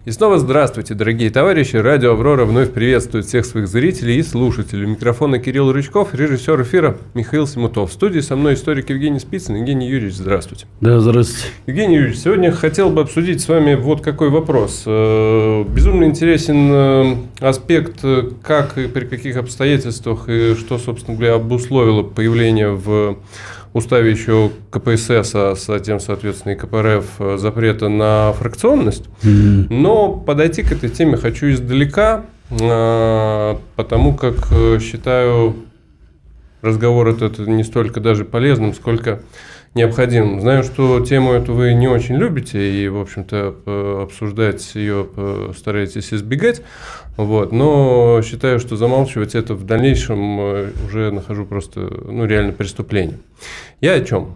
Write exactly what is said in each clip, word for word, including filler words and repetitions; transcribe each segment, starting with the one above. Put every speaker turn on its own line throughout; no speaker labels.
И снова здравствуйте, дорогие товарищи. Радио «Аврора» вновь приветствует всех своих зрителей и слушателей. У микрофона Кирилл Рычков, режиссер эфира Михаил Симутов. В студии со мной историк Евгений Спицын. Евгений Юрьевич, здравствуйте.
Да, здравствуйте.
Евгений Юрьевич, сегодня хотел бы обсудить с вами вот какой вопрос. Безумно интересен аспект, как и при каких обстоятельствах и что, собственно говоря, обусловило появление в уставе еще ка пэ эс эс, а затем, соответственно, и ка пэ эр эф запрета на фракционность. Mm-hmm. Но подойти к этой теме хочу издалека, потому как считаю разговор этот не столько даже полезным, сколько необходимым. Знаю, что тему эту вы не очень любите и, в общем-то, обсуждать ее стараетесь избегать. Вот, но считаю, что замалчивать это в дальнейшем уже нахожу просто, ну, реально преступлением. Я о чем?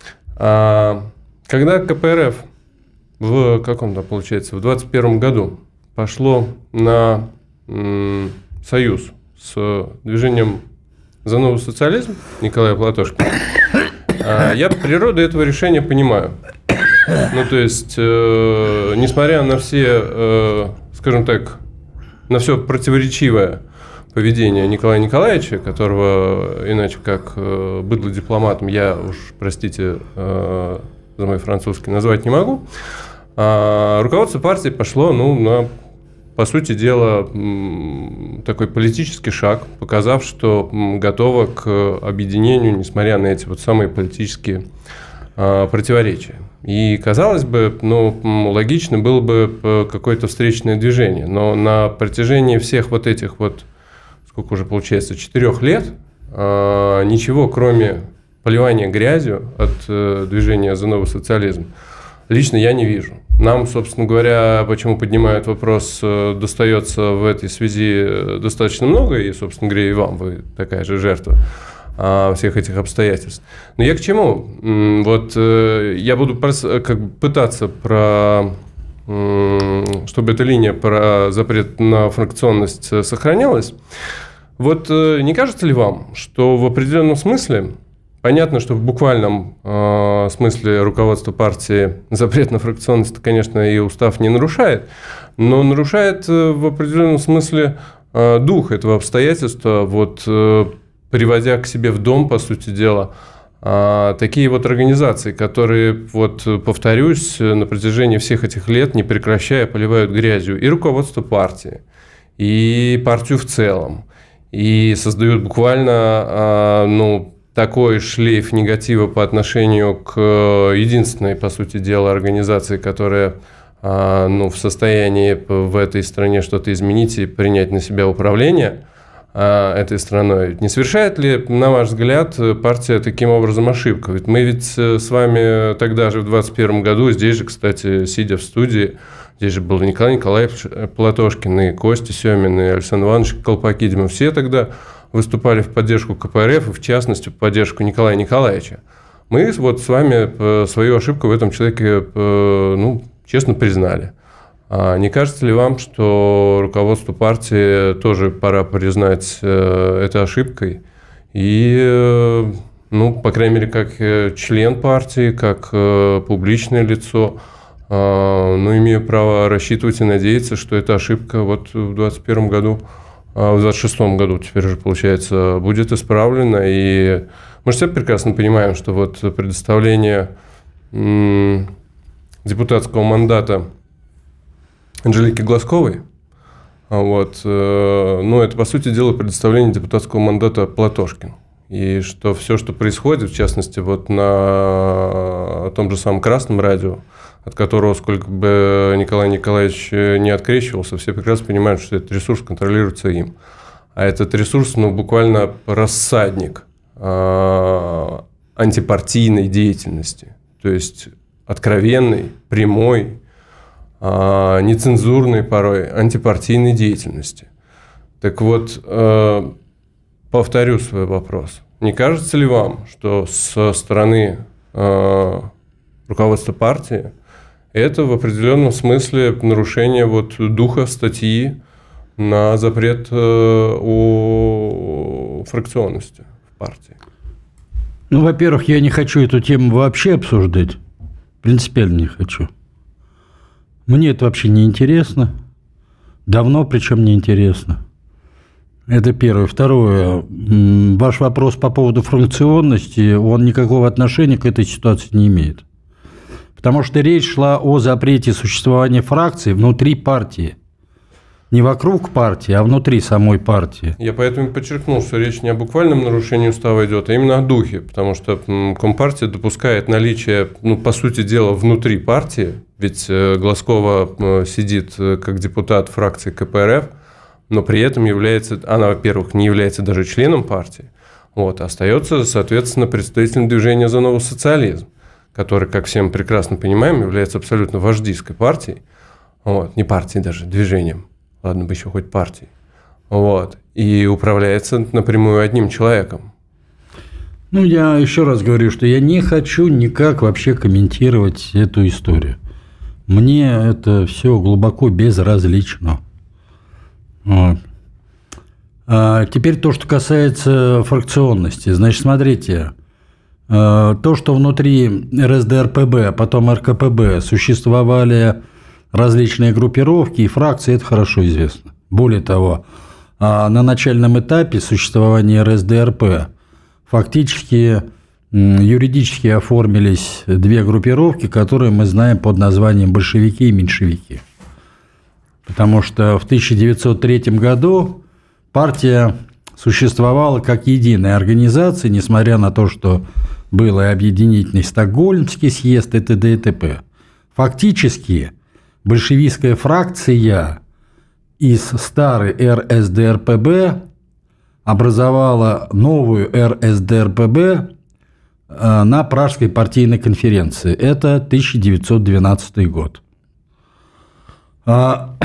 А, когда ка пэ эр эф в каком-то, получается, в двадцать первом году пошло на м, союз с движением «За новый социализм» Николая Платошкина, а, я природу этого решения понимаю. Ну, то есть, э, несмотря на все, э, скажем так, на все противоречивое поведение Николая Николаевича, которого иначе как э, быдло дипломатом я уж, простите, э, за мой французский назвать не могу, а руководство партии пошло, ну, на, по сути дела, м, такой политический шаг, показав, что м, готово к объединению, несмотря на эти вот самые политические э, противоречия. И, казалось бы, ну, логично было бы какое-то встречное движение. Но на протяжении всех вот этих вот, сколько уже получается, четырех лет, ничего, кроме поливания грязью от движения «За новый социализм», лично я не вижу. Нам, собственно говоря, почему поднимают вопрос, достается в этой связи достаточно много, и, собственно говоря, и вам, вы такая же жертва всех этих обстоятельств. Но я к чему? Вот я буду как бы пытаться, про, чтобы эта линия про запрет на фракционность сохранялась. Вот не кажется ли вам, что в определенном смысле, понятно, что в буквальном смысле руководство партии запрет на фракционность, конечно, и устав не нарушает, но нарушает в определенном смысле дух этого обстоятельства, вот, приводя к себе в дом, по сути дела, такие вот организации, которые, вот, повторюсь, на протяжении всех этих лет, не прекращая, поливают грязью и руководство партии, и партию в целом, и создают буквально, ну, такой шлейф негатива по отношению к единственной, по сути дела, организации, которая, ну, в состоянии в этой стране что-то изменить и принять на себя управление этой страной. Не совершает ли, на ваш взгляд, партия таким образом ошибку? Ведь мы ведь с вами тогда же в двадцать первом году, здесь же, кстати, сидя в студии, здесь же был Николай Николаевич Платошкин, и Костя Семин, и Александр Иванович Колпакидзе, мы все тогда выступали в поддержку ка пэ эр эф, и в частности в поддержку Николая Николаевича. Мы вот с вами свою ошибку в этом человеке, ну, честно признали. А не кажется ли вам, что руководству партии тоже пора признать э, это ошибкой и, э, ну, по крайней мере, как член партии, как э, публичное лицо, э, ну, имею право рассчитывать и надеяться, что эта ошибка вот в двадцать первом году, э, в двадцать шестом году теперь уже, получается, будет исправлена. И мы же все прекрасно понимаем, что вот предоставление м, депутатского мандата Анжелики Глазковой, вот, ну, это, по сути дела, предоставление депутатского мандата Платошкину. И что все, что происходит, в частности, вот на том же самом Красном радио, от которого, сколько бы Николай Николаевич не открещивался, все прекрасно понимают, что этот ресурс контролируется им. А этот ресурс, ну, буквально рассадник а, антипартийной деятельности, то есть откровенной, прямой, нецензурной порой антипартийной деятельности. Так вот, повторю свой вопрос. Не кажется ли вам, что со стороны руководства партии это в определенном смысле нарушение вот духа статьи на запрет о фракционности в партии?
Ну, во-первых, я не хочу эту тему вообще обсуждать. Принципиально не хочу. Мне это вообще не интересно. Давно, причем не интересно. Это первое. Второе. Ваш вопрос по поводу фракционности, он никакого отношения к этой ситуации не имеет. Потому что речь шла о запрете существования фракций внутри партии. Не вокруг партии, а внутри самой партии.
Я поэтому подчеркнул, что речь не о буквальном нарушении устава идет, а именно о духе. Потому что Компартия допускает наличие, ну, по сути дела, внутри партии. Ведь Глазкова сидит как депутат фракции ка пэ эр эф, но при этом является, она, во-первых, не является даже членом партии, вот, остается, соответственно, представителем движения «За новый социализм», который, как все мы прекрасно понимаем, является абсолютно вождистской партией, вот, не партией даже, движением, ладно бы еще хоть партией, вот, и управляется напрямую одним человеком.
Ну, я еще раз говорю, что я не хочу никак вообще комментировать эту историю. Мне это все глубоко безразлично. Вот. А теперь то, что касается фракционности. Значит, смотрите, то, что внутри эр эс дэ эр пэ бэ, а потом эр ка пэ бэ существовали различные группировки и фракции, это хорошо известно. Более того, на начальном этапе существования эр эс дэ эр пэ фактически юридически оформились две группировки, которые мы знаем под названием большевики и меньшевики. Потому что в тысяча девятьсот третьем году партия существовала как единая организация, несмотря на то, что был и объединительный Стокгольмский съезд и т.д. и т.п. Фактически большевистская фракция из старой эр эс дэ эр пэ бэ образовала новую эр эс дэ эр пэ бэ на Пражской партийной конференции. Это тысяча девятьсот двенадцатый год. Но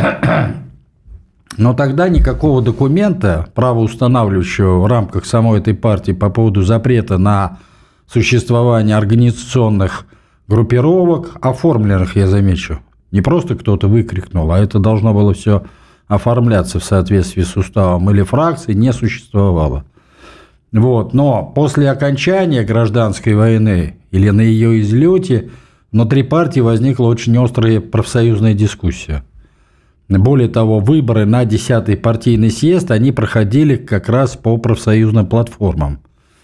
тогда никакого документа, правоустанавливающего в рамках самой этой партии по поводу запрета на существование организационных группировок, оформленных, я замечу, не просто кто-то выкрикнул, а это должно было все оформляться в соответствии с уставом или фракции, не существовало. Вот. Но после окончания гражданской войны или на ее излете внутри партии возникла очень острая профсоюзная дискуссия. Более того, выборы на десятый партийный съезд, они проходили как раз по профсоюзным платформам.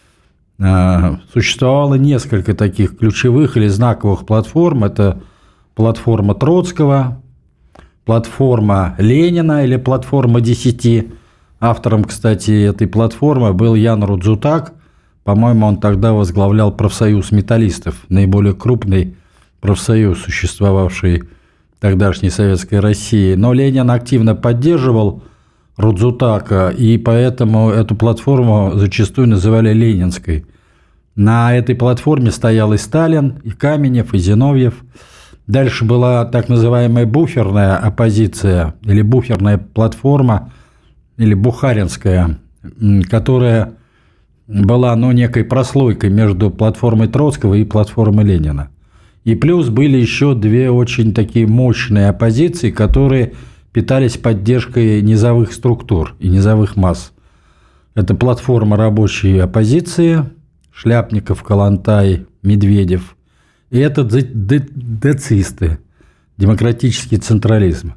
Существовало несколько таких ключевых или знаковых платформ. Это платформа Троцкого, платформа Ленина или платформа десяти. Автором, кстати, этой платформы был Ян Рудзутак. По-моему, он тогда возглавлял профсоюз металлистов, наиболее крупный профсоюз, существовавший в тогдашней Советской России. Но Ленин активно поддерживал Рудзутака, и поэтому эту платформу зачастую называли ленинской. На этой платформе стоял и Сталин, и Каменев, и Зиновьев. Дальше была так называемая буферная оппозиция, или буферная платформа, или бухаринская, которая была, ну, некой прослойкой между платформой Троцкого и платформой Ленина. И плюс были еще две очень такие мощные оппозиции, которые питались поддержкой низовых структур и низовых масс. Это платформа рабочей оппозиции, Шляпников, Калантай, Медведев. И это децисты, демократический централизм.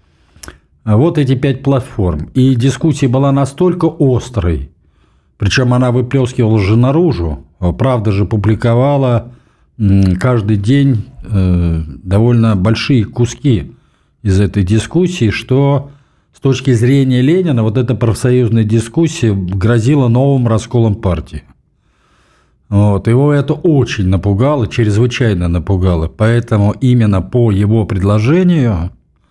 Вот эти пять платформ. И дискуссия была настолько острой, причем она выплескивалась же наружу. Правда же публиковала каждый день довольно большие куски из этой дискуссии, что с точки зрения Ленина вот эта профсоюзная дискуссия грозила новым расколом партии. Вот. Его это очень напугало, чрезвычайно напугало. Поэтому именно по его предложению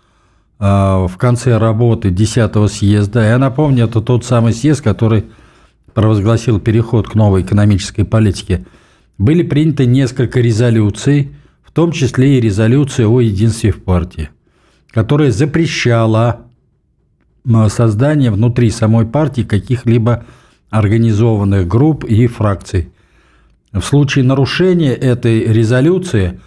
в конце работы десятого съезда, я напомню, это тот самый съезд, который провозгласил переход к новой экономической политике, были приняты несколько резолюций, в том числе и резолюция о единстве в партии, которая запрещала создание внутри самой партии каких-либо организованных групп и фракций. В случае нарушения этой резолюции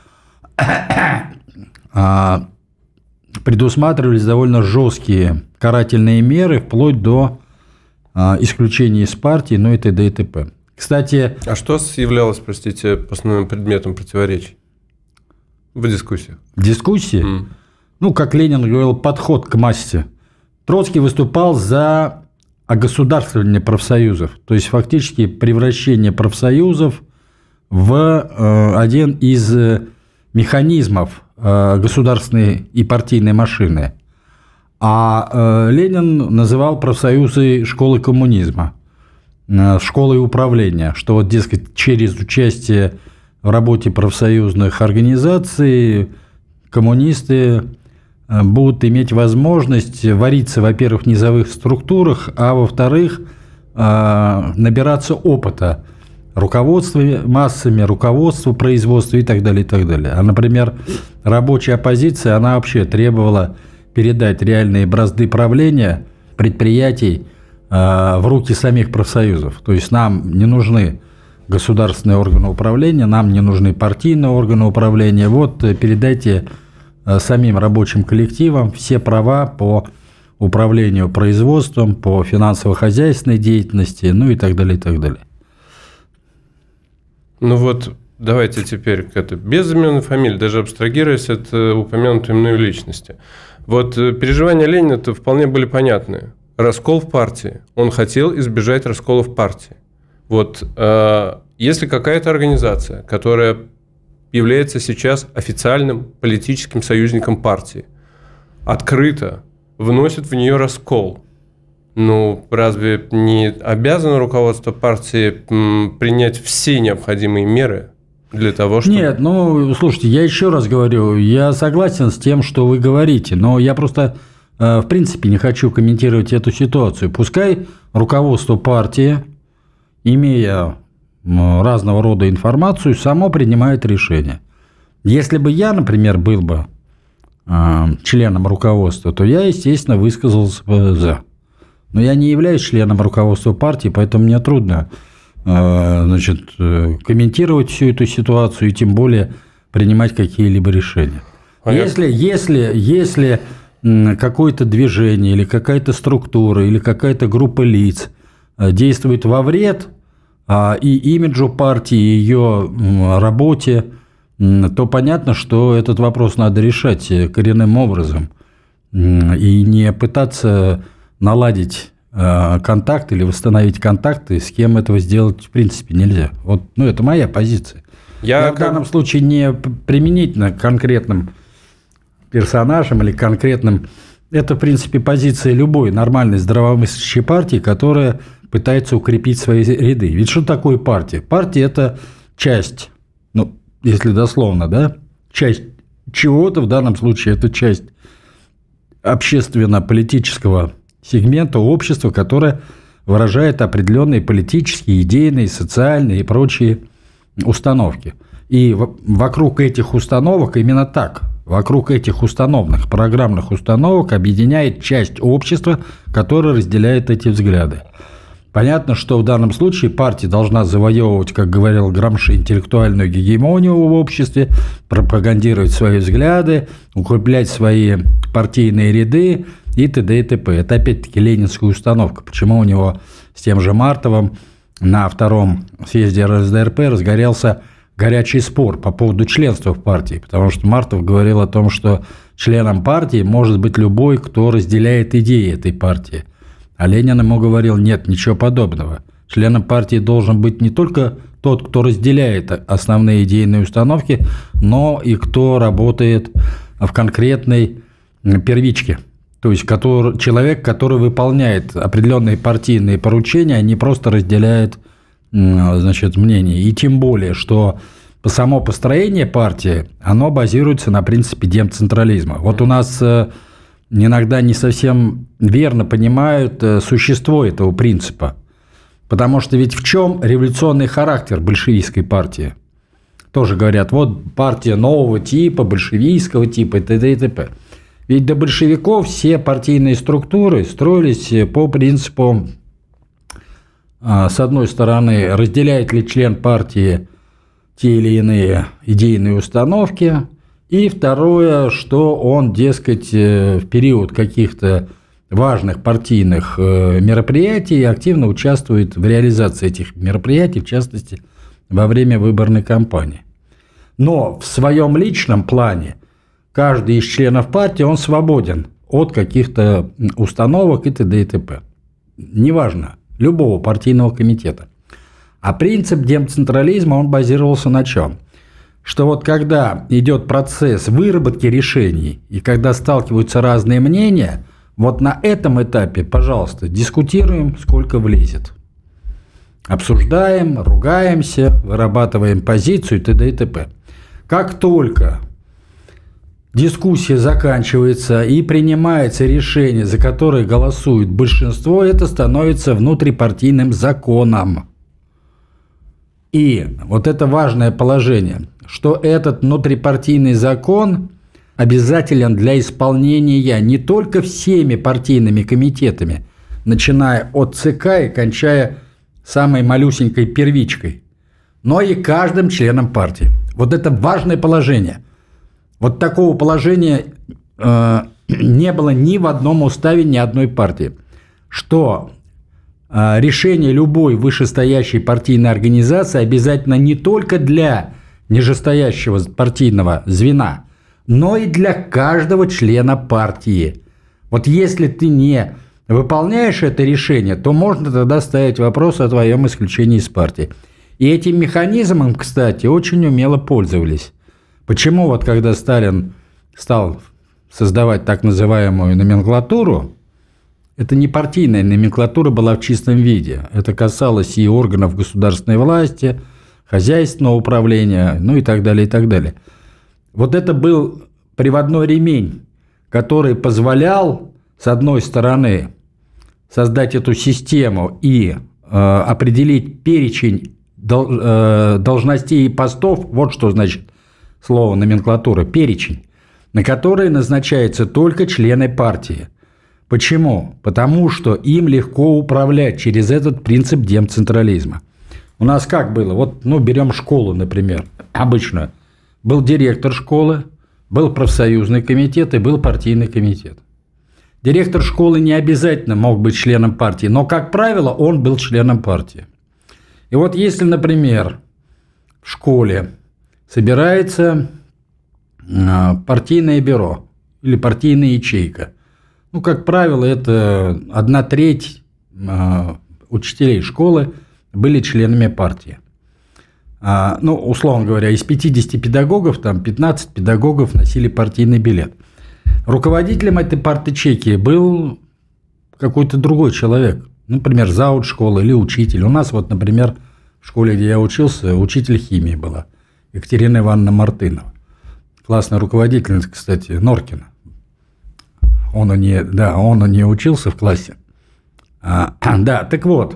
предусматривались довольно жесткие карательные меры, вплоть до исключения из партии, ну и т.д. и т.п. Кстати...
А что являлось, простите, основным предметом противоречий в дискуссиях?
В дискуссии?
Mm.
ну, как Ленин говорил, подход к массе. Троцкий выступал за огосударствление профсоюзов, то есть фактически превращение профсоюзов в э, один из механизмов э, государственной и партийной машины. А э, Ленин называл профсоюзы школой коммунизма, э, школой управления, что вот, дескать, через участие в работе профсоюзных организаций коммунисты будут иметь возможность вариться, во-первых, в низовых структурах, а во-вторых, набираться опыта руководства массами, руководства производства и так далее, и так далее. А, например, рабочая оппозиция, она вообще требовала передать реальные бразды правления предприятий в руки самих профсоюзов. То есть нам не нужны государственные органы управления, нам не нужны партийные органы управления. Вот передайте самим рабочим коллективам все права по управлению производством, по финансово-хозяйственной деятельности, ну и так далее, и так далее.
Ну вот, давайте теперь к этому. Без имен и фамилий, даже абстрагируясь от упомянутой мною личности. Вот переживания Ленина-то вполне были понятны. Раскол в партии. Он хотел избежать раскола в партии. Вот, э, если какая-то организация, которая является сейчас официальным политическим союзником партии, открыто вносит в нее раскол, ну, разве не обязано руководство партии принять все необходимые меры для того, чтобы...
Нет, ну, слушайте, я еще раз говорю, я согласен с тем, что вы говорите, но я просто, в принципе, не хочу комментировать эту ситуацию. Пускай руководство партии, имея разного рода информацию, само принимает решение. Если бы я, например, был бы э, членом руководства, то я, естественно, высказался бы за. Но я не являюсь членом руководства партии, поэтому мне трудно э, значит, комментировать всю эту ситуацию и тем более принимать какие-либо решения. А если, я... если, если какое-то движение или какая-то структура или какая-то группа лиц действует во вред и имиджу партии, и ее работе, то понятно, что этот вопрос надо решать коренным образом и не пытаться наладить контакт или восстановить контакты, с кем этого сделать в принципе нельзя. Вот, ну, это моя позиция. Я, Я в данном случае не применительно к конкретным персонажам или конкретным... Это, в принципе, позиция любой нормальной здравомыслящей партии, которая пытается укрепить свои ряды. Ведь что такое партия? Партия – это часть, ну, если дословно, да, часть чего-то, в данном случае это часть общественно-политического сегмента общества, которое выражает определенные политические, идейные, социальные и прочие установки. И вокруг этих установок именно так, вокруг этих установленных программных установок объединяет часть общества, которая разделяет эти взгляды. Понятно, что в данном случае партия должна завоевывать, как говорил Грамши, интеллектуальную гегемонию в обществе, пропагандировать свои взгляды, укреплять свои партийные ряды и т.д. и т.п. Это опять-таки ленинская установка. Почему у него с тем же Мартовым на втором съезде эр эс дэ эр пэ разгорелся горячий спор по поводу членства в партии, потому что Мартов говорил о том, что членом партии может быть любой, кто разделяет идеи этой партии. А Ленин ему говорил: нет, ничего подобного. Членом партии должен быть не только тот, кто разделяет основные идейные установки, но и кто работает в конкретной первичке. То есть который, человек, который выполняет определенные партийные поручения, а не просто разделяет, значит, мнение. И тем более, что само построение партии, оно базируется на принципе децентрализма. Вот у нас иногда не совсем верно понимают существо этого принципа. Потому что ведь в чем революционный характер большевистской партии? Тоже говорят, вот партия нового типа, большевистского типа и т.д. и т.п. Ведь до большевиков все партийные структуры строились по принципу, с одной стороны, разделяет ли член партии те или иные идейные установки, и второе, что он, дескать, в период каких-то важных партийных мероприятий активно участвует в реализации этих мероприятий, в частности, во время выборной кампании. Но в своем личном плане каждый из членов партии, он свободен от каких-то установок и т.д. и т.п. Неважно, любого партийного комитета. А принцип демцентрализма, он базировался на чем? Что вот когда идет процесс выработки решений, и когда сталкиваются разные мнения, вот на этом этапе, пожалуйста, дискутируем, сколько влезет. Обсуждаем, ругаемся, вырабатываем позицию и т.д. и т.п. Как только дискуссия заканчивается и принимается решение, за которое голосует большинство, это становится внутрипартийным законом. И вот это важное положение, что этот внутрипартийный закон обязателен для исполнения не только всеми партийными комитетами, начиная от ЦК и кончая самой малюсенькой первичкой, но и каждым членом партии. Вот это важное положение. Вот такого положения э, не было ни в одном уставе ни одной партии, что э, решение любой вышестоящей партийной организации обязательно не только для нижестоящего партийного звена, но и для каждого члена партии. Вот если ты не выполняешь это решение, то можно тогда ставить вопрос о твоем исключении из партии. И этим механизмом, кстати, очень умело пользовались. Почему вот когда Сталин стал создавать так называемую номенклатуру, это не партийная номенклатура была в чистом виде. Это касалось и органов государственной власти, хозяйственного управления, ну и так далее, и так далее. Вот это был приводной ремень, который позволял, с одной стороны, создать эту систему и э, определить перечень дол, э, должностей и постов, вот что значит слово номенклатура, перечень, на который назначаются только члены партии. Почему? Потому что им легко управлять через этот принцип демцентрализма. У нас как было? Вот, ну, берем школу, например, обычно. Был директор школы, был профсоюзный комитет и был партийный комитет. Директор школы не обязательно мог быть членом партии, но, как правило, он был членом партии. И вот если, например, в школе собирается партийное бюро или партийная ячейка, ну, как правило, это одна треть учителей школы были членами партии. Ну, условно говоря, из пятидесяти педагогов, там пятнадцать педагогов носили партийный билет. Руководителем этой парт-ячейки был какой-то другой человек, например, зауч школы или учитель. У нас вот, например, в школе, где я учился, учитель химии была Екатерина Ивановна Мартынова. Классная руководительница, кстати, Норкина. Он у нее, да, он у нее учился в классе. А, да, так вот.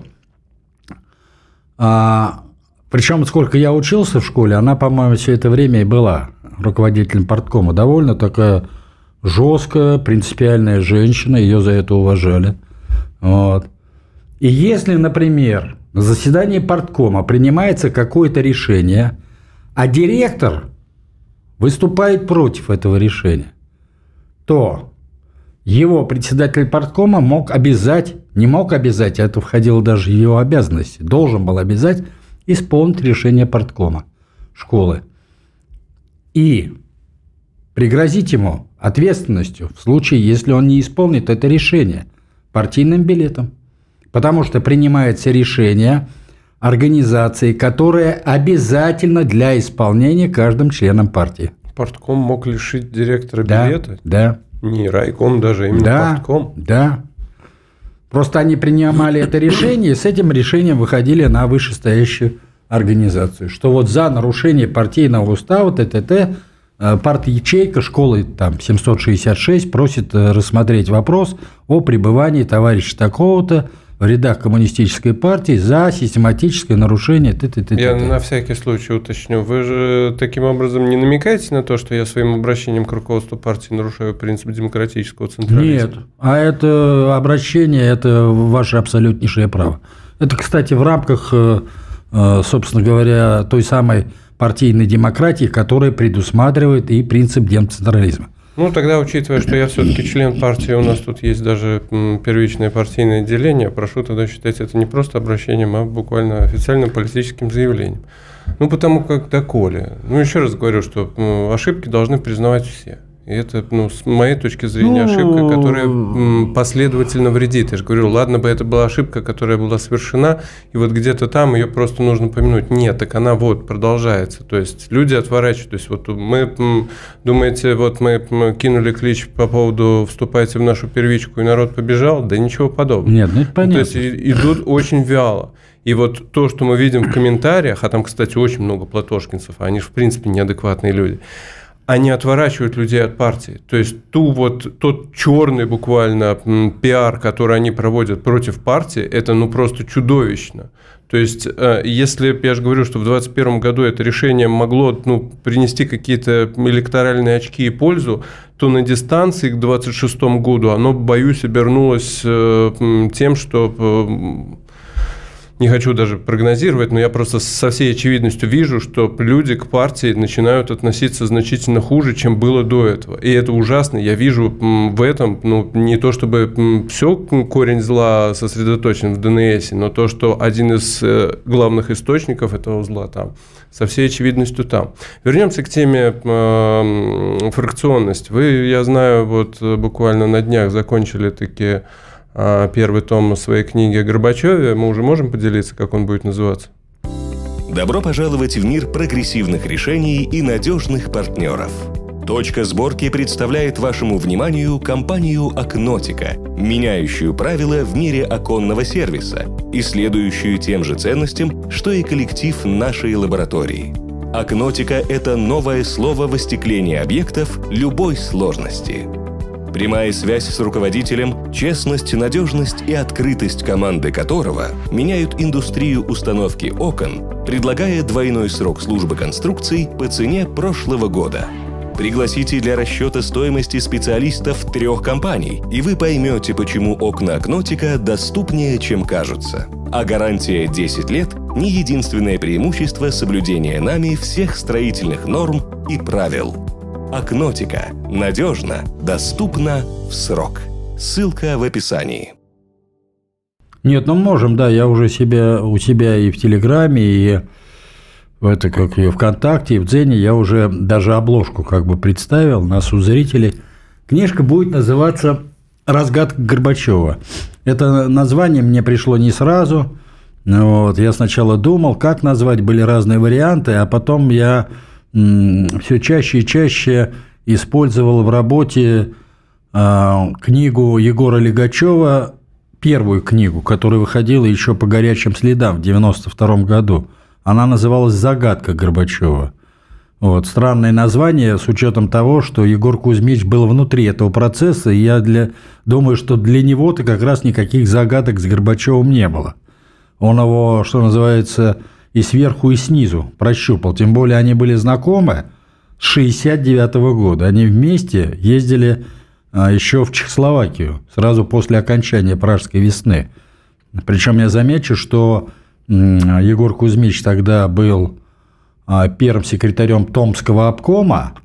А, причем, сколько я учился в школе, она, по-моему, все это время и была руководителем парткома. Довольно такая жесткая, принципиальная женщина, ее за это уважали. Вот. И если, например, на заседании парткома принимается какое-то решение, а директор выступает против этого решения, то его председатель парткома мог обязать, не мог обязать, а это входило даже в его обязанности, должен был обязать исполнить решение парткома школы и пригрозить ему ответственностью в случае, если он не исполнит это решение партийным билетом. Потому что принимается решение организации, которая обязательно для исполнения каждым членом партии.
Партком мог лишить директора
да,
билета?
Да.
Не райком даже, именно
да,
партком?
Да. Просто они принимали это решение, и с этим решением выходили на вышестоящую организацию. Что вот за нарушение партийного устава т.т.т. парт-ячейка школы там, семьсот шестьдесят шесть просит рассмотреть вопрос о пребывании товарища такого-то в рядах коммунистической партии за систематическое нарушение т.т.т.
Я на всякий случай уточню. Вы же таким образом не намекаете на то, что я своим обращением к руководству партии нарушаю принцип демократического централизма?
Нет. А это обращение – это ваше абсолютнейшее право. Это, кстати, в рамках, собственно говоря, той самой партийной демократии, которая предусматривает и принцип демцентрализма.
Ну, тогда, учитывая, что я все-таки член партии, у нас тут есть даже первичное партийное отделение, прошу тогда считать это не просто обращением, а буквально официальным политическим заявлением. Ну, потому как доколе. Ну, еще раз говорю, что ошибки должны признавать все. И это, ну, с моей точки зрения,
ну,
ошибка, которая м, последовательно вредит. Я же говорю, ладно бы это была ошибка, которая была совершена, и вот где-то там ее просто нужно помянуть. Нет, так она вот продолжается. То есть люди отворачивают. То есть вот мы, м, думаете, вот мы, мы кинули клич по поводу «вступайте в нашу первичку», и народ побежал? Да ничего подобного.
Нет, ну это понятно.
Ну, то есть идут очень вяло. И вот то, что мы видим в комментариях, а там, кстати, очень много платошкинцев, а они же в принципе неадекватные люди, они отворачивают людей от партии. То есть ту вот, тот черный буквально пиар, который они проводят против партии, это ну просто чудовищно. То есть если, я же говорю, что в двадцать первом году это решение могло ну, принести какие-то электоральные очки и пользу, то на дистанции к двадцать шестому году оно, боюсь, обернулось тем, что... Не хочу даже прогнозировать, но я просто со всей очевидностью вижу, что люди к партии начинают относиться значительно хуже, чем было до этого. И это ужасно. Я вижу в этом, ну, не то чтобы все корень зла сосредоточен в ДНСе, но то, что один из главных источников этого зла там, со всей очевидностью там. Вернемся к теме э, фракционности. Вы, я знаю, вот буквально на днях закончили такие... первый том своей книги о Горбачеве. Мы уже можем поделиться, как он будет называться?
Добро пожаловать в мир прогрессивных решений и надежных партнеров. Точка сборки представляет вашему вниманию компанию Окнотика, меняющую правила в мире оконного сервиса и следующую тем же ценностям, что и коллектив нашей лаборатории. Окнотика – это новое слово в остеклении объектов любой сложности. Прямая связь с руководителем, честность, надежность и открытость команды которого меняют индустрию установки окон, предлагая двойной срок службы конструкций по цене прошлого года. Пригласите для расчета стоимости специалистов трех компаний, и вы поймете, почему окна Окнотика доступнее, чем кажутся. А гарантия десять лет – не единственное преимущество соблюдения нами всех строительных норм и правил. Окнотика. Надежно, доступно, в срок. Ссылка в описании.
Нет, ну можем, да, я уже себя, у себя и в Телеграме, и в, это, как и ВКонтакте, и в Дзене я уже даже обложку как бы представил нас у зрителей. Книжка будет называться «Разгадка Горбачева». Это название мне пришло не сразу. Вот, я сначала думал, как назвать, были разные варианты, а потом я... все чаще и чаще использовал в работе э, книгу Егора Лигачева, первую книгу, которая выходила еще по горячим следам в девяносто втором году. Она называлась «Загадка Горбачева». Вот, странное название с учетом того, что Егор Кузьмич был внутри этого процесса, и я для, думаю, что для него-то как раз никаких загадок с Горбачевым не было. Он его, что называется... и сверху, и снизу прощупал. Тем более они были знакомы с шестьдесят девятого года. Они вместе ездили еще в Чехословакию сразу после окончания Пражской весны. Причем я замечу, что Егор Кузьмич тогда был первым секретарем Томского обкома,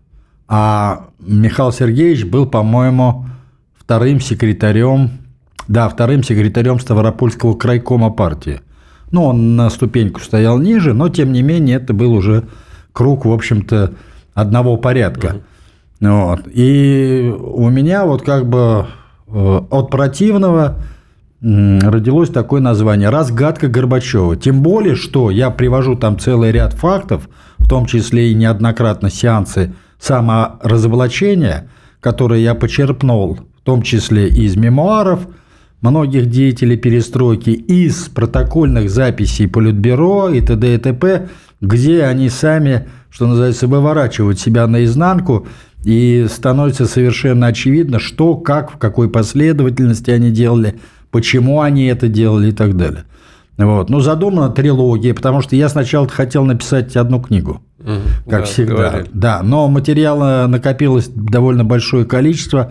а Михаил Сергеевич был, по-моему, вторым секретарем, да, вторым секретарем Ставропольского крайкома партии. Ну, он на ступеньку стоял ниже, но, тем не менее, это был уже круг, в общем-то, одного порядка. Uh-huh. Вот. И у меня вот как бы от противного родилось такое название «Разгадка Горбачева». Тем более, что я привожу там целый ряд фактов, в том числе и неоднократно сеансы саморазоблачения, которые я почерпнул, в том числе из мемуаров многих деятелей перестройки, из протокольных записей Политбюро и т.д. и т.п., где они сами, что называется, выворачивают себя наизнанку, и становится совершенно очевидно, что, как, в какой последовательности они делали, почему они это делали и так далее. Вот. Ну, задумана трилогия, потому что я сначала хотел написать одну книгу, угу, как да, всегда. Говорили. Да, но материала накопилось довольно большое количество,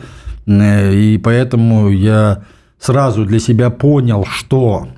и поэтому я сразу для себя понял, что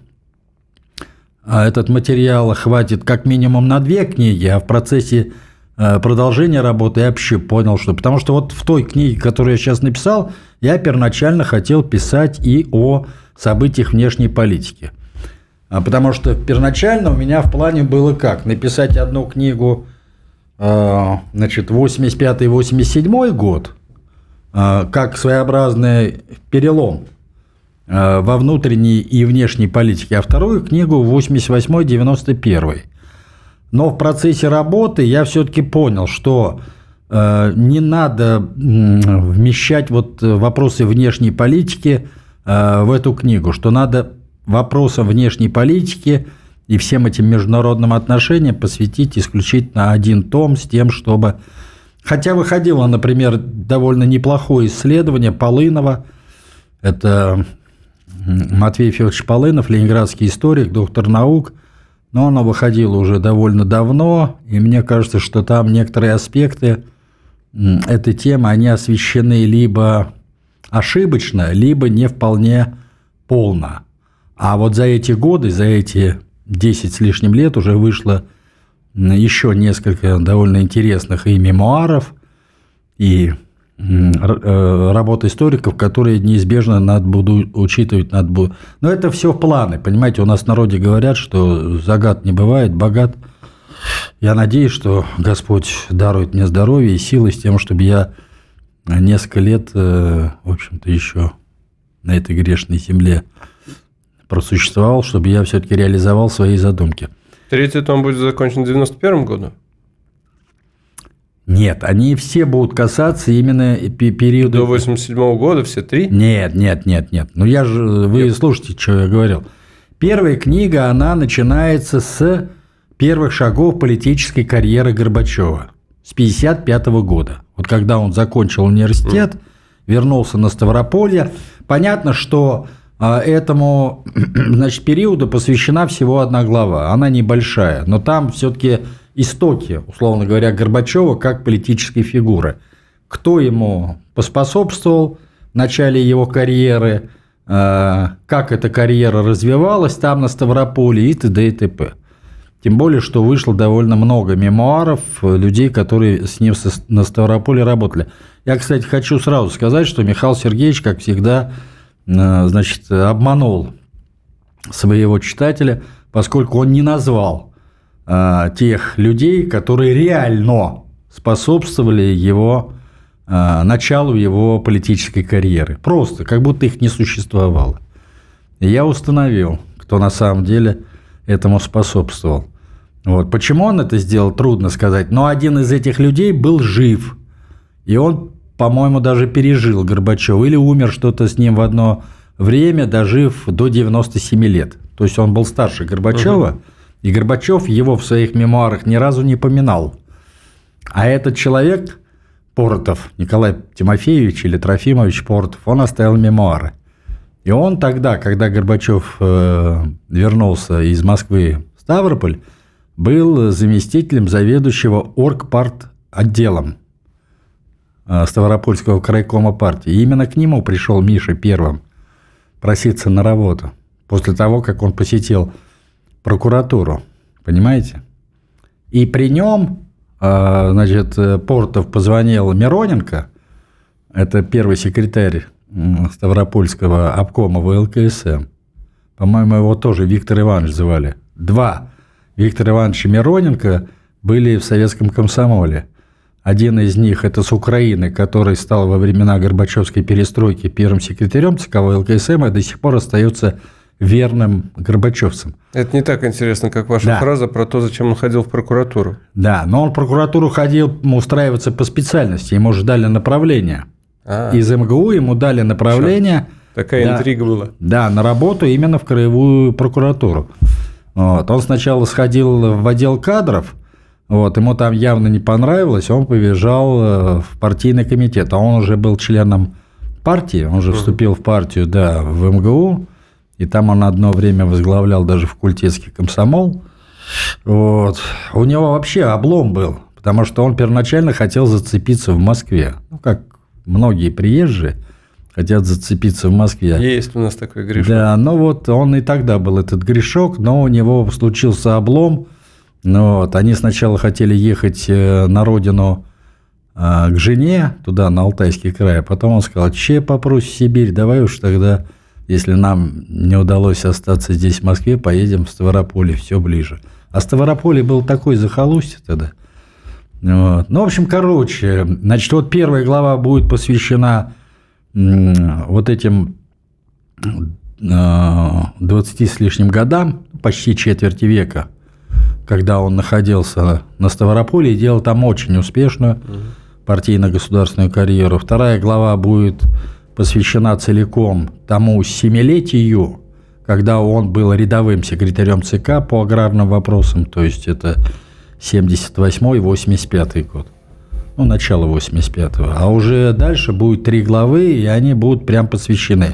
этот материал хватит как минимум на две книги, а в процессе продолжения работы я вообще понял, что... Потому что вот в той книге, которую я сейчас написал, я первоначально хотел писать и о событиях внешней политики. Потому что первоначально у меня в плане было как? Написать одну книгу, значит, восемьдесят пятый — восемьдесят седьмой год, как своеобразный перелом во внутренней и внешней политике, а вторую книгу восемьдесят восьмой девяносто первый. Но в процессе работы я все-таки понял, что не надо вмещать вот вопросы внешней политики в эту книгу, что надо вопросам внешней политики и всем этим международным отношениям посвятить исключительно один том с тем, чтобы... Хотя выходило, например, довольно неплохое исследование Полынова, это Матвей Федорович Полынов, ленинградский историк, доктор наук, но оно выходило уже довольно давно, и мне кажется, что там некоторые аспекты этой темы, они освещены либо ошибочно, либо не вполне полно. А вот за эти годы, за эти десять с лишним лет уже вышло еще несколько довольно интересных и мемуаров, и работ историков, которые неизбежно надо будет учитывать. Надо будет. Но это все планы, понимаете, у нас в народе говорят, что загад не бывает, богат. Я надеюсь, что Господь дарует мне здоровье и силы с тем, чтобы я несколько лет, в общем-то, еще на этой грешной земле просуществовал, чтобы я все-таки реализовал свои задумки.
Третий том будет закончен в девяносто первом году?
Нет, они все будут касаться именно периода...
До восемьдесят седьмого года все три?
Нет, нет, нет, нет. Ну, я же... Вы нет. Слушайте, что я говорил. Первая книга, она начинается с первых шагов политической карьеры Горбачева с пятьдесят пятого года. Вот когда он закончил университет, mm. вернулся на Ставрополье. Понятно, что этому, значит, периоду посвящена всего одна глава. Она небольшая, но там все-таки истоки, условно говоря, Горбачева как политической фигуры. Кто ему поспособствовал в начале его карьеры, как эта карьера развивалась там на Ставрополье и т.д. и т.п. Тем более, что вышло довольно много мемуаров людей, которые с ним на Ставрополье работали. Я, кстати, хочу сразу сказать, что Михаил Сергеевич, как всегда, значит, обманул своего читателя, поскольку он не назвал а, тех людей, которые реально способствовали его а, началу его политической карьеры. Просто, как будто их не существовало. И я установил, кто на самом деле этому способствовал. Вот. Почему он это сделал, трудно сказать, но один из этих людей был жив, и он, по-моему, даже пережил Горбачева или умер что-то с ним в одно время, дожив до девяноста семи лет. То есть он был старше Горбачева, угу. и Горбачев его в своих мемуарах ни разу не поминал. А этот человек, Портов, Николай Тимофеевич или Трофимович Портов, он оставил мемуары. И он тогда, когда Горбачев э, вернулся из Москвы в Ставрополь, был заместителем заведующего оргпарт-отделом Ставропольского крайкома партии. И именно к нему пришел Миша первым проситься на работу, после того, как он посетил прокуратуру. Понимаете? И при нем, значит, Портов позвонил Мироненко, это первый секретарь Ставропольского обкома вэ эл ка эс эм. По-моему, его тоже Виктор Иванович звали. Два Виктора Ивановича Мироненко были в советском комсомоле. Один из них – это с Украины, который стал во времена Горбачевской перестройки первым секретарем ЦК вэ эл ка эс эм и до сих пор остается верным горбачевцем.
Это не так интересно, как ваша да. фраза про то, зачем он ходил в прокуратуру.
Да, но он в прокуратуру ходил устраиваться по специальности, ему же дали направление. А-а-а. Из эм гэ у ему дали направление.
Черт. Такая да, интрига была.
Да, на работу именно в краевую прокуратуру. Вот. Он сначала сходил в отдел кадров, вот, ему там явно не понравилось, он побежал в партийный комитет, а он уже был членом партии, он же вступил в партию, да, в эм гэ у, и там он одно время возглавлял даже факультетский комсомол. Вот. У него вообще облом был, потому что он первоначально хотел зацепиться в Москве, ну, как многие приезжие хотят зацепиться в Москве.
Есть у нас такой грешок.
Да, ну вот он и тогда был этот грешок, но у него случился облом. Ну, вот, они сначала хотели ехать на родину к жене, туда, на Алтайский край, а потом он сказал, че попрусь в Сибирь, давай уж тогда, если нам не удалось остаться здесь в Москве, поедем в Ставрополье, все ближе. А Ставрополье был такой захолустье тогда. Вот. Ну, в общем, короче, значит, вот первая глава будет посвящена вот этим двадцати с лишним годам, почти четверти века, когда он находился на Ставрополе и делал там очень успешную партийно-государственную карьеру. Вторая глава будет посвящена целиком тому семилетию, когда он был рядовым секретарем ЦК по аграрным вопросам, то есть это семьдесят восьмой — восемьдесят пятый год, ну, начало восемьдесят пятого. А уже дальше будет три главы, и они будут прям посвящены.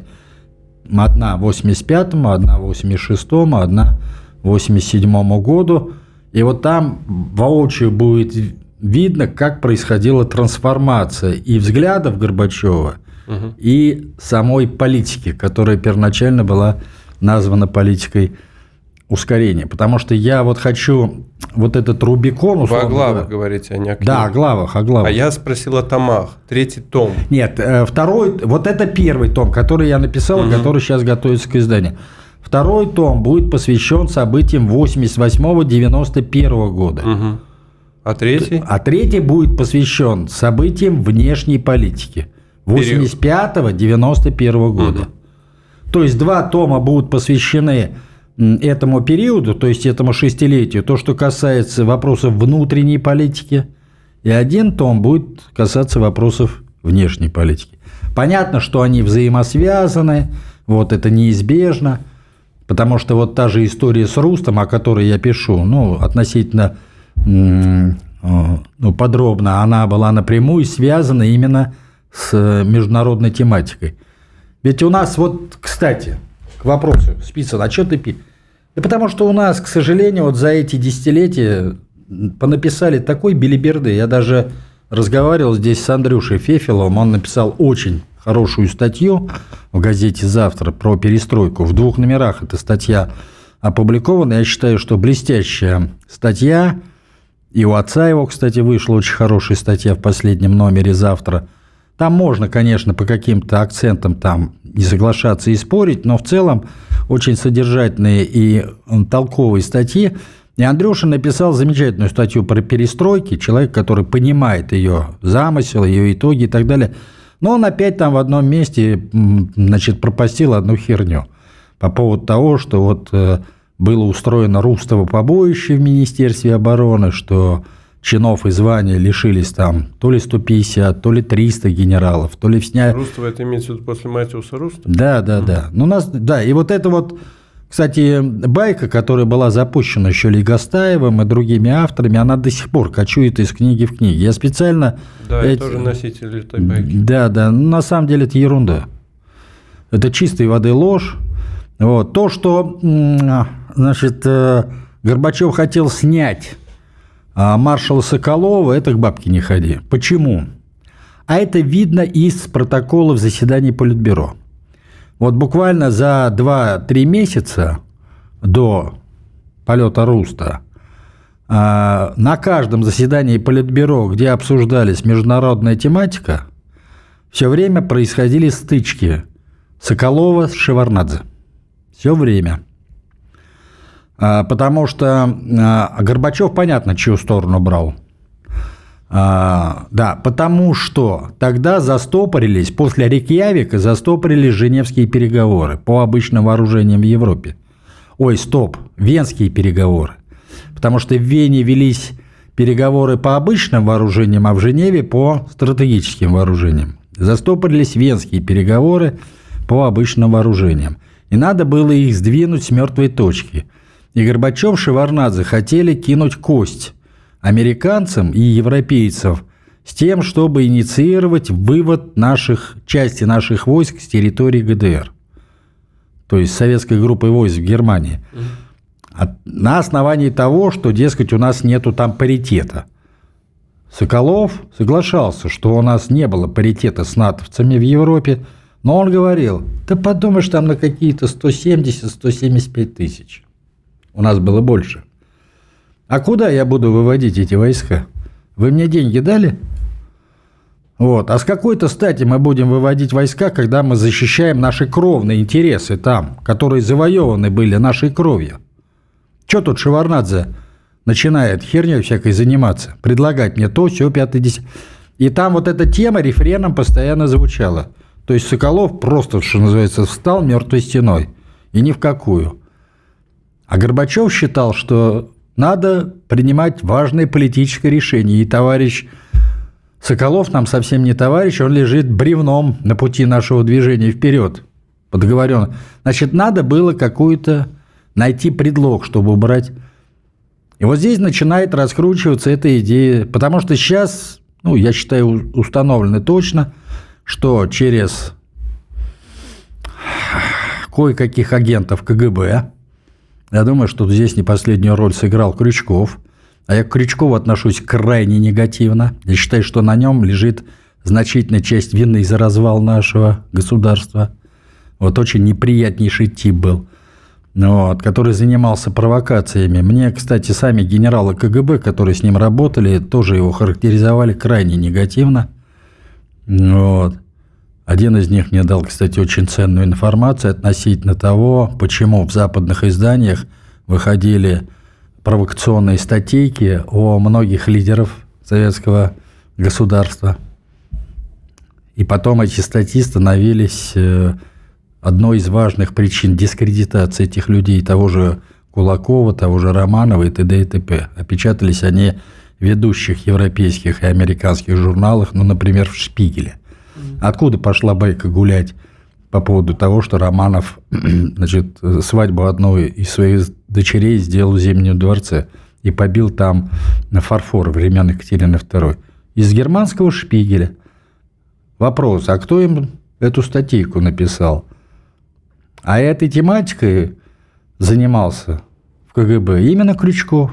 Одна восемьдесят пятому, одна восемьдесят шестому, одна восемьдесят седьмому году. И вот там воочию будет видно, как происходила трансформация и взглядов Горбачева, угу. и самой политики, которая первоначально была названа политикой ускорения. Потому что я вот хочу вот этот Рубикон...
Вы о главах говорите, а не о книге.
Да, о главах, о главах.
А я спросил о томах. Третий том.
Нет, второй... Вот это первый том, который я написал, угу. который сейчас готовится к изданию. Второй том будет посвящен событиям восемьдесят восьмого — девяносто первого года.
Угу. А третий?
А третий будет посвящен событиям внешней политики восемьдесят пятого — девяносто первого года. Угу. То есть два тома будут посвящены этому периоду, то есть этому шестилетию, то, что касается вопросов внутренней политики, и один том будет касаться вопросов внешней политики. Понятно, что они взаимосвязаны, вот это неизбежно, потому что вот та же история с Рустом, о которой я пишу, ну, относительно ну, подробно, она была напрямую связана именно с международной тематикой. Ведь у нас вот, кстати, к вопросу, Спицын, а что ты пи? Да потому что у нас, к сожалению, вот за эти десятилетия понаписали такой белиберды. Я даже разговаривал здесь с Андрюшей Фефеловым, он написал очень хорошую статью в газете «Завтра» про перестройку. В двух номерах эта статья опубликована. Я считаю, что блестящая статья. И у отца его, кстати, вышла очень хорошая статья в последнем номере «Завтра». Там можно, конечно, по каким-то акцентам там не соглашаться и спорить, но в целом очень содержательные и толковые статьи. И Андрюша написал замечательную статью про перестройки, человек, который понимает ее замысел, ее итоги и так далее. Но он опять там в одном месте, значит, пропастил одну херню по поводу того, что вот было устроено Рустово побоище в Министерстве обороны, что чинов и званий лишились там то ли сто пятьдесят, то ли триста генералов, то ли сняли...
Рустово это имеется в виду после Матиуса Руста?
Да, да, mm. да. Ну, у нас, да, и вот это вот, кстати, байка, которая была запущена еще Легостаевым и другими авторами, она до сих пор кочует из книги в книгу. Я специально...
Да, я эти... тоже носитель этой байки.
Да, да, ну, на самом деле это ерунда. Это чистой воды ложь. Вот. То, что, значит, Горбачев хотел снять а маршала Соколова, это к бабке не ходи. Почему? А это видно из протоколов заседаний Политбюро. Вот буквально за два-три месяца до полета Руста на каждом заседании Политбюро, где обсуждались международная тематика, все время происходили стычки Соколова с Шеварднадзе. Все время. Потому что Горбачев, понятно, чью сторону брал. Да, потому что тогда застопорились, после Рейкьявика застопорились Женевские переговоры по обычным вооружениям в Европе. Ой, стоп, Венские переговоры. Потому что в Вене велись переговоры по обычным вооружениям, а в Женеве по стратегическим вооружениям. Застопорились Венские переговоры по обычным вооружениям. И надо было их сдвинуть с мертвой точки. И Горбачев, Шеварднадзе хотели кинуть кость американцам и европейцам с тем, чтобы инициировать вывод наших, части наших войск с территории ГДР, то есть советской группы войск в Германии, mm-hmm. на основании того, что, дескать, у нас нету там паритета. Соколов соглашался, что у нас не было паритета с натовцами в Европе, но он говорил, да подумаешь, там на какие-то сто семьдесят - сто семьдесят пять тысяч. У нас было больше. А куда я буду выводить эти войска? Вы мне деньги дали? Вот. А с какой-то стати мы будем выводить войска, когда мы защищаем наши кровные интересы там, которые завоеваны были нашей кровью? Что тут Шеварднадзе начинает херней всякой заниматься, предлагать мне то, все, пятое, десятое. И там вот эта тема рефреном постоянно звучала. То есть Соколов просто, что называется, встал мертвой стеной. И ни в какую. А Горбачев считал, что надо принимать важное политическое решение. И товарищ Соколов нам совсем не товарищ, он лежит бревном на пути нашего движения вперед. Подговорен. Значит, надо было какую-то найти предлог, чтобы убрать. И вот здесь начинает раскручиваться эта идея. Потому что сейчас, ну, я считаю, установлено точно, что через кое-каких агентов КГБ, я думаю, что здесь не последнюю роль сыграл Крючков, а я к Крючкову отношусь крайне негативно. Я считаю, что на нем лежит значительная часть вины за развал нашего государства. Вот очень неприятнейший тип был, вот, который занимался провокациями. Мне, кстати, сами генералы КГБ, которые с ним работали, тоже его характеризовали крайне негативно. Вот. Один из них мне дал, кстати, очень ценную информацию относительно того, почему в западных изданиях выходили провокационные статейки о многих лидерах советского государства. И потом эти статьи становились одной из важных причин дискредитации этих людей, того же Кулакова, того же Романова и т.д. и т.п. Опечатались они в ведущих европейских и американских журналах, ну, например, в «Шпигеле». Откуда пошла байка гулять по поводу того, что Романов, значит, свадьбу одной из своих дочерей сделал в Зимнем дворце и побил там на фарфор времен Екатерины второй? Из германского «Шпигеля». Вопрос, а кто им эту статейку написал? А этой тематикой занимался в КГБ именно Крючков.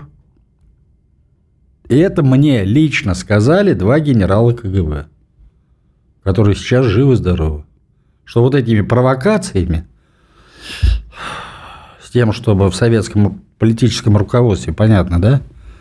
И это мне лично сказали два генерала КГБ, которые сейчас живы-здоровы. Что вот этими провокациями, с тем, чтобы в советском политическом руководстве, понятно, да,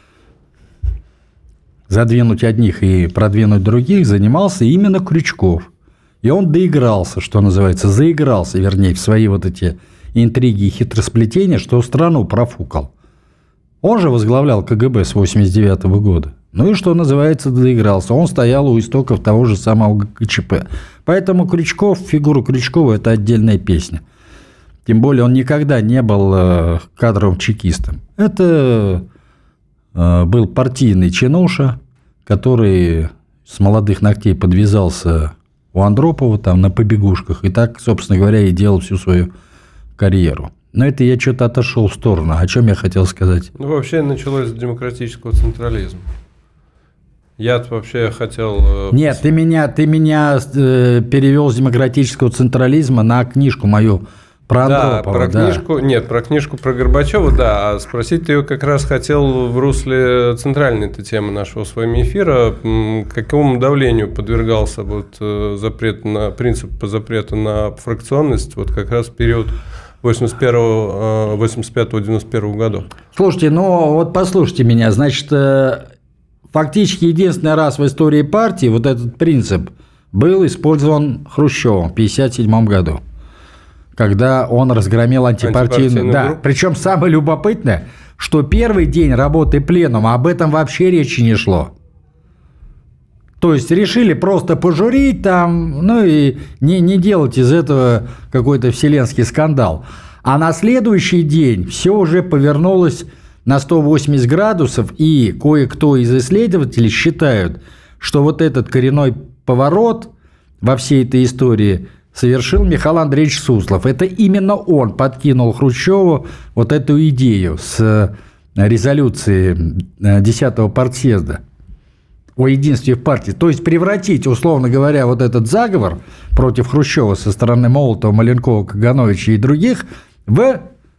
задвинуть одних и продвинуть других, занимался именно Крючков. И он доигрался, что называется, заигрался, вернее, в свои вот эти интриги и хитросплетения, что страну профукал. Он же возглавлял КГБ с восемьдесят девятого года. Ну и, что называется, доигрался. Он стоял у истоков того же самого ГКЧП. Поэтому Крючков, фигура Крючкова – это отдельная песня. Тем более, он никогда не был кадровым чекистом. Это был партийный чинуша, который с молодых ногтей подвязался у Андропова там на побегушках. И так, собственно говоря, и делал всю свою карьеру. Но это я что-то отошел в сторону. О чем я хотел сказать?
Ну, вообще началось с демократического централизма. Я вообще хотел...
Нет, ты меня, ты меня э, перевел с демократического централизма на книжку мою про Андропова.
Да, про да. книжку, нет, про книжку про Горбачева, да. А спросить ты ее как раз хотел в русле центральной этой темы нашего с вами эфира. Какому давлению подвергался вот запрет на принцип по запрету на фракционность вот как раз в период восемьдесят первого, восемьдесят пятого — девяносто первого годов?
Слушайте, ну вот послушайте меня, значит, фактически единственный раз в истории партии вот этот принцип был использован Хрущевым в пятьдесят седьмом году, когда он разгромил антипартийную... Да, причем самое любопытное, что первый день работы пленума об этом вообще речи не шло. То есть решили просто пожурить там, ну и не, не делать из этого какой-то вселенский скандал. А на следующий день все уже повернулось на сто восемьдесят градусов, и кое-кто из исследователей считают, что вот этот коренной поворот во всей этой истории совершил Михаил Андреевич Суслов. Это именно он подкинул Хрущеву вот эту идею с резолюции десятого партсъезда о единстве в партии. То есть превратить, условно говоря, вот этот заговор против Хрущева со стороны Молотова, Маленкова, Кагановича и других в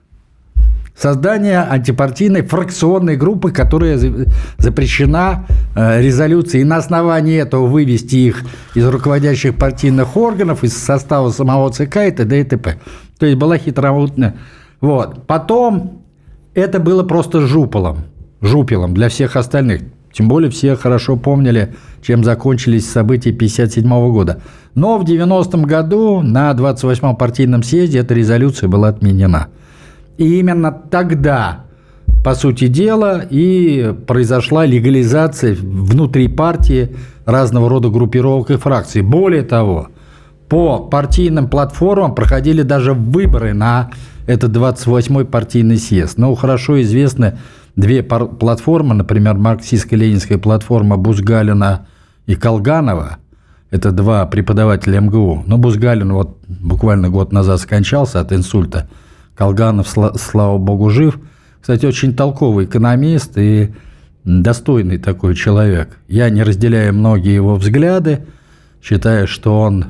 создание антипартийной фракционной группы, которая запрещена резолюцией, и на основании этого вывести их из руководящих партийных органов, из состава самого ЦК и т.д. и т.п. То есть была хитроумная. Вот. Потом это было просто жупелом, жупелом для всех остальных. Тем более все хорошо помнили, чем закончились события пятьдесят седьмого года. Но в девяностом году на двадцать восьмом партийном съезде эта резолюция была отменена. И именно тогда по сути дела, и произошла легализация внутри партии разного рода группировок и фракций. Более того, по партийным платформам проходили даже выборы на этот двадцать восьмой партийный съезд. Ну, хорошо известны две пар- платформы, например, марксистско-ленинская платформа Бузгалина и Колганова. Это два преподавателя эм гэ у. Но Бузгалин вот буквально год назад скончался от инсульта. Колганов, сла- слава богу, жив. Кстати, очень толковый экономист и достойный такой человек. Я не разделяю многие его взгляды, считаю, что он,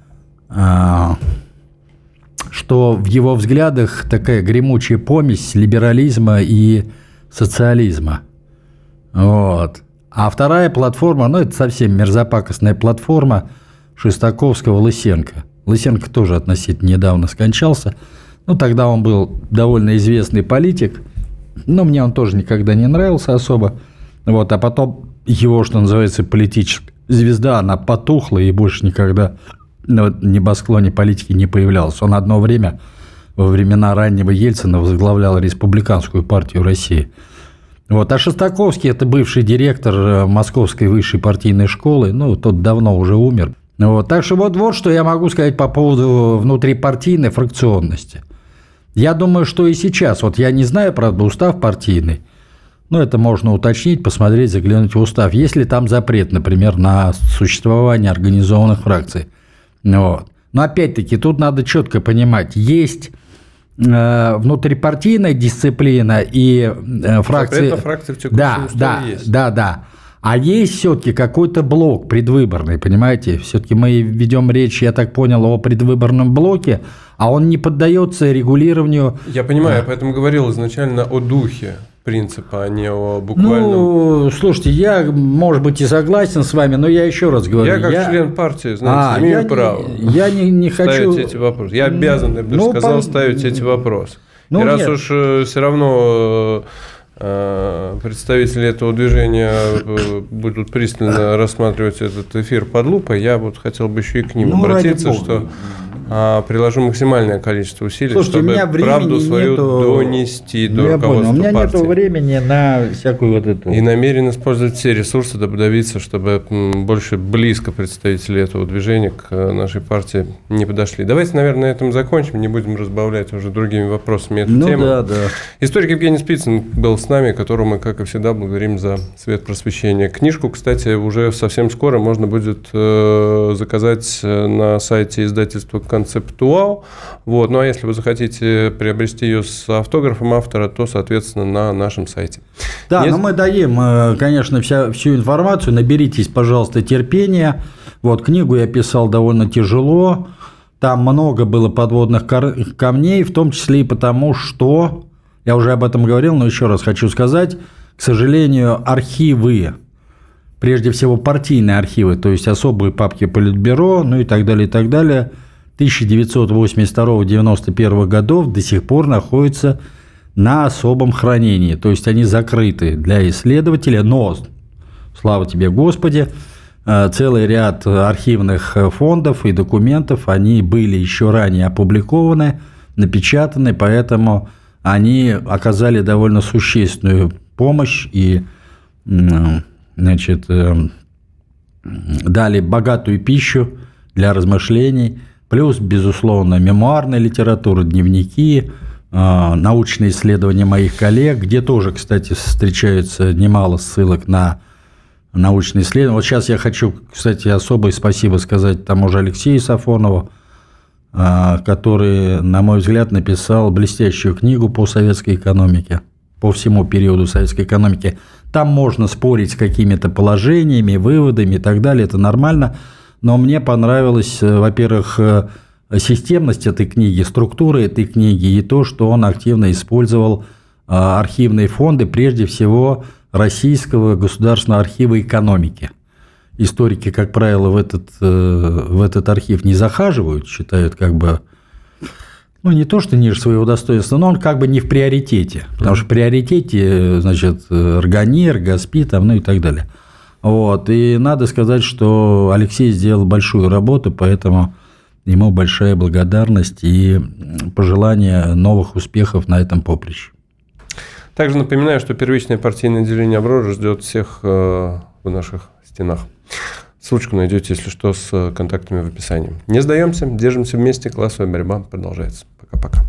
а, что в его взглядах такая гремучая помесь либерализма и социализма. Вот. А вторая платформа, ну, это совсем мерзопакостная платформа Шестаковского-Лысенко. Лысенко тоже относительно недавно скончался. Ну, тогда он был довольно известный политик, но мне он тоже никогда не нравился особо. Вот, а потом его, что называется, политическая звезда, она потухла и больше никогда на небосклоне политики не появлялся. Он одно время, во времена раннего Ельцина, возглавлял Республиканскую партию России. Вот. А Шестаковский – это бывший директор Московской высшей партийной школы, ну, тот давно уже умер. Вот. Так что вот, вот что я могу сказать по поводу внутрипартийной фракционности. Я думаю, что и сейчас, вот я не знаю, правда, устав партийный, но это можно уточнить, посмотреть, заглянуть в устав. Есть ли там запрет, например, на существование организованных фракций? Вот. Но опять-таки тут надо четко понимать, есть э, внутрипартийная дисциплина и э, фракции.
фракции в текущем
да,
уставе
да,
есть.
да, да. А есть все-таки какой-то блок предвыборный, понимаете? Все-таки мы ведем речь, я так понял, о предвыборном блоке, а он не поддается регулированию.
Я понимаю, я поэтому говорил изначально о духе принципа, а не о буквальном.
Ну, слушайте, я, может быть, и согласен с вами, но я еще раз говорю.
Я как я... член партии, знаете, а, имею
я
право
не, я не, не хочу...
ставить эти вопросы. Я обязан, я бы ну, сказал, по... ставить эти вопросы. Ну, и раз нет. уж все равно представители этого движения будут пристально рассматривать этот эфир под лупой, я вот хотел бы еще и к ним ну, обратиться, что а, приложу максимальное количество усилий,
Слушайте,
чтобы правду свою нету... донести до
ну,
руководства
понял. У меня
партии.
нет времени на всякую вот эту...
И намерен использовать все ресурсы, дабы добиться, чтобы больше близко представители этого движения к нашей партии не подошли. Давайте, наверное, на этом закончим, не будем разбавлять уже другими вопросами эту
ну,
тему.
Да, да.
Историк Евгений Спицын был с нами, которому мы, как и всегда, благодарим за свет просвещения. Книжку, кстати, уже совсем скоро можно будет э, заказать на сайте издательства «Концептуал». Вот. Ну, а если вы захотите приобрести ее с автографом автора, то, соответственно, на нашем сайте.
Да,
Если...
но мы даем, конечно, вся, всю информацию. Наберитесь, пожалуйста, терпения. Вот, книгу я писал довольно тяжело. Там много было подводных камней, в том числе и потому, что... Я уже об этом говорил, но еще раз хочу сказать, к сожалению, архивы, прежде всего партийные архивы, то есть особые папки Политбюро, ну и так далее, и так далее, тысяча девятьсот восемьдесят второго — девяносто первого годов до сих пор находятся на особом хранении, то есть они закрыты для исследователя, но, слава тебе, Господи, целый ряд архивных фондов и документов, они были еще ранее опубликованы, напечатаны, поэтому... они оказали довольно существенную помощь и, значит, дали богатую пищу для размышлений, плюс, безусловно, мемуарная литература, дневники, научные исследования моих коллег, где тоже, кстати, встречаются немало ссылок на научные исследования. Вот сейчас я хочу, кстати, особое спасибо сказать тому же Алексею Сафонову, который, на мой взгляд, написал блестящую книгу по советской экономике, по всему периоду советской экономики. Там можно спорить с какими-то положениями, выводами и так далее, это нормально, но мне понравилась, во-первых, системность этой книги, структура этой книги и то, что он активно использовал архивные фонды, прежде всего, Российского государственного архива экономики. Историки, как правило, в этот, в этот архив не захаживают, считают как бы, ну, не то, что ниже своего достоинства, но он как бы не в приоритете, потому что в приоритете, значит, Органир, Госпи, там, ну и так далее. Вот. И надо сказать, что Алексей сделал большую работу, поэтому ему большая благодарность и пожелание новых успехов на этом поприще.
Также напоминаю, что первичное партийное отделение «Аврора» ждет всех в наших стенах. Ссылочку найдете, если что, с контактами в описании. Не сдаемся, держимся вместе, классовая борьба продолжается. Пока-пока.